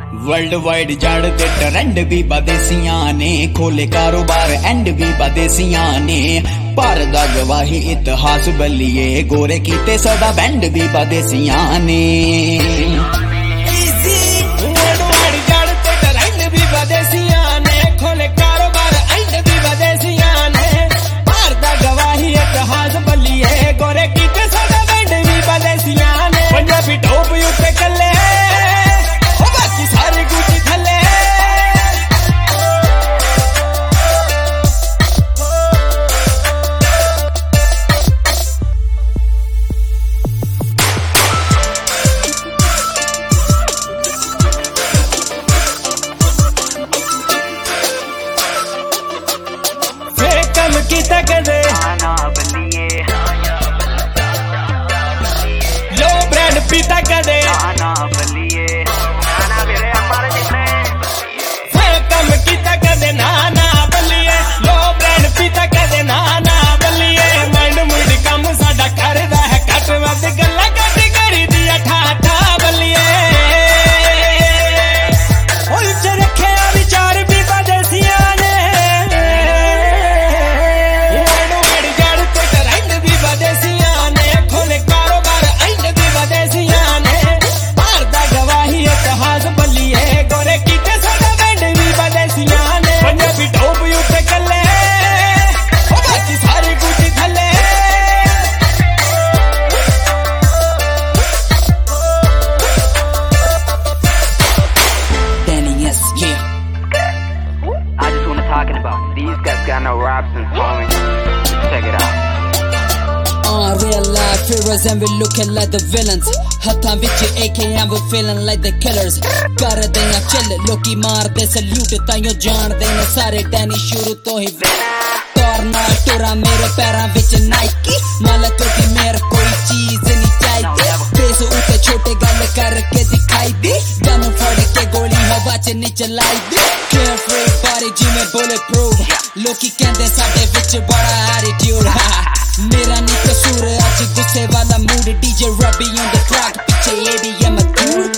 World wide जड़ ते trend भी बदेसियां ने, खोले कारोबार एंड भी बदेसियां ने। भारत दा गवाही इतिहास बल्लिए, गोरे कीते सदा बैंड भी बदेसियां ने। वर्ल्ड वाइड जड़ ते ट्रेंड भी बदेसियां ने, खोले कारोबार एंड भी बदेसियां ने। भारत दा गवाही इतिहास बल्लिए, गोरे कीते सदा बैंड भी बदेसियां ने। पंजाबी टॉप उत्ते कल्ले सारी गुटी थले। फिर कम कीता कदे लो ब्रांड पीता कदे These guys got no raps and flowing. Check it out. Real life heroes and we looking like the villains. Hathan vich AK and we feeling like the killers. Kar deya chill, loki maar de salute. Tayo jaan dena sare Danny shuru to hi torna tura mere पैरां vich Nike. Mala todi mere koi cheez nahi chahiye. Face utte chote gal karke dikhai di. Gun phad ke goli hawa ch nahi chalai di. Carefree body jive bulletproof. Loki kende sade vich bada attitude. मेरा नहीं कसूर आज गुस्से वाला mood DJ रबी on the track पीछे एडीएम दूर।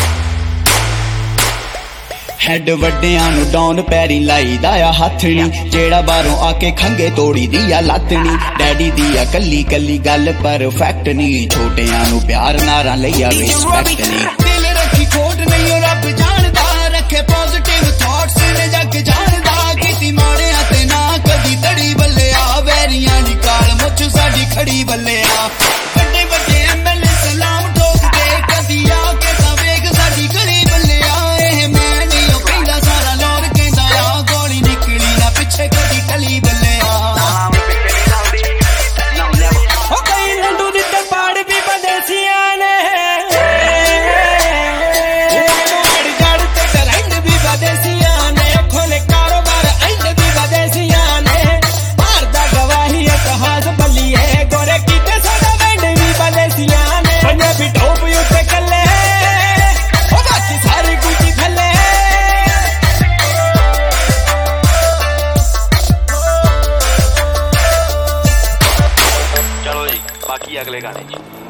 हैड वड्डियां नु डाउन पैरी लाई दाया हथनी, जेड़ा बारों आके खंगे तोड़ी दिया लातनी। डैडी दिया कली कली गल परफेक्ट नी, छोटियां नु प्यार नारा लिया रिस्पेक्ट नी। दिल रखी खोट नहीं रब जानदा, रखे पॉजिटिव थॉट्स ने जग जानदा। किसी माड़े ते ना कदी तड़ी बल्लिया, वैरियां दी काल मुछ साडी खड़ी बल्लिया। बड़े बड़े एमएलए सलाम ठोकदे, कदी आके तां वेख साडी गली बल्लिया। एह मैं नहीं ओ कहंदा सारा लोर कहंदा आ, गोली निकली ना पिछे कदी टली बल्लिया। ओ कई लंडू दी ते पाड़ भी बदेसियां ने, बाकी अगले गाने जी।